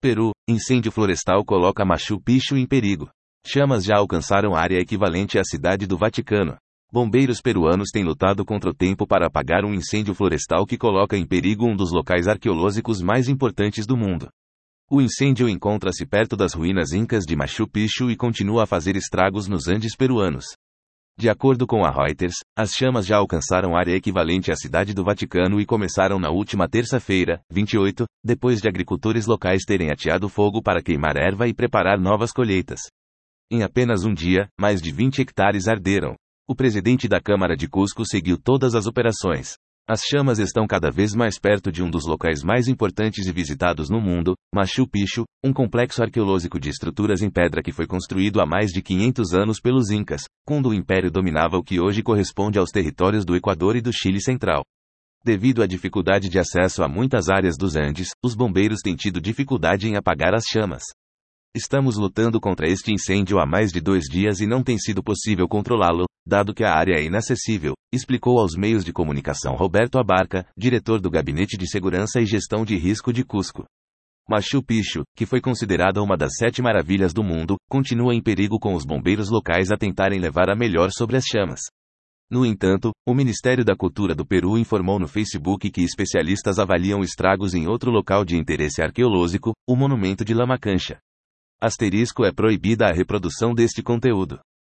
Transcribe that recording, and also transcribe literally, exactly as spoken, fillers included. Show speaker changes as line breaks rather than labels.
Peru, incêndio florestal coloca Machu Picchu em perigo. Chamas já alcançaram área equivalente à cidade do Vaticano. Bombeiros peruanos têm lutado contra o tempo para apagar um incêndio florestal que coloca em perigo um dos locais arqueológicos mais importantes do mundo. O incêndio encontra-se perto das ruínas incas de Machu Picchu e continua a fazer estragos nos Andes peruanos. De acordo com a Reuters, as chamas já alcançaram área equivalente à cidade do Vaticano e começaram na última terça-feira, vinte e oito, depois de agricultores locais terem ateado fogo para queimar erva e preparar novas colheitas. Em apenas um dia, mais de vinte hectares arderam. O presidente da Câmara de Cusco seguiu todas as operações. As chamas estão cada vez mais perto de um dos locais mais importantes e visitados no mundo, Machu Picchu, um complexo arqueológico de estruturas em pedra que foi construído há mais de quinhentos anos pelos Incas, quando o Império dominava o que hoje corresponde aos territórios do Equador e do Chile Central. Devido à dificuldade de acesso a muitas áreas dos Andes, os bombeiros têm tido dificuldade em apagar as chamas. Estamos lutando contra este incêndio há mais de dois dias e não tem sido possível controlá-lo, dado que a área é inacessível, explicou aos meios de comunicação Roberto Abarca, diretor do Gabinete de Segurança e Gestão de Risco de Cusco. Machu Picchu, que foi considerada uma das sete maravilhas do mundo, continua em perigo com os bombeiros locais a tentarem levar a melhor sobre as chamas. No entanto, o Ministério da Cultura do Peru informou no Facebook que especialistas avaliam estragos em outro local de interesse arqueológico, o Monumento de Lama Cancha. Asterisco é proibida a reprodução deste conteúdo.